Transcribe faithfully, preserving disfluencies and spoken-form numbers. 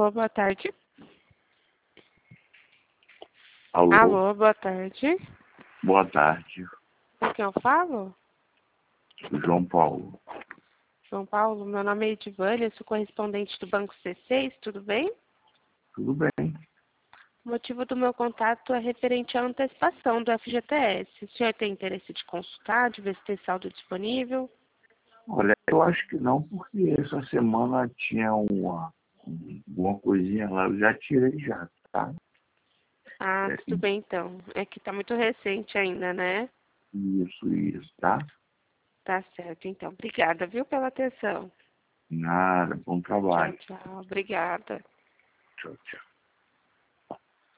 Alô, boa tarde. Alô, Alô, boa tarde. boa tarde, Com quem eu falo? João Paulo. João Paulo, meu nome é Edivânia, sou correspondente do Banco C seis, tudo bem? Tudo bem? O motivo do meu contato é referente à antecipação do F G T S. O senhor tem interesse de consultar, de ver se tem saldo disponível? Olha, eu acho que não, porque essa semana tinha uma, uma coisinha lá, eu já tirei já, tá? Ah, É, tudo bem então. É que tá muito recente ainda, né? isso, isso, tá? Tá certo, então. Obrigada, viu, pela atenção. Nada, bom Tchau, trabalho. tchau. Obrigada. Tchau, tchau.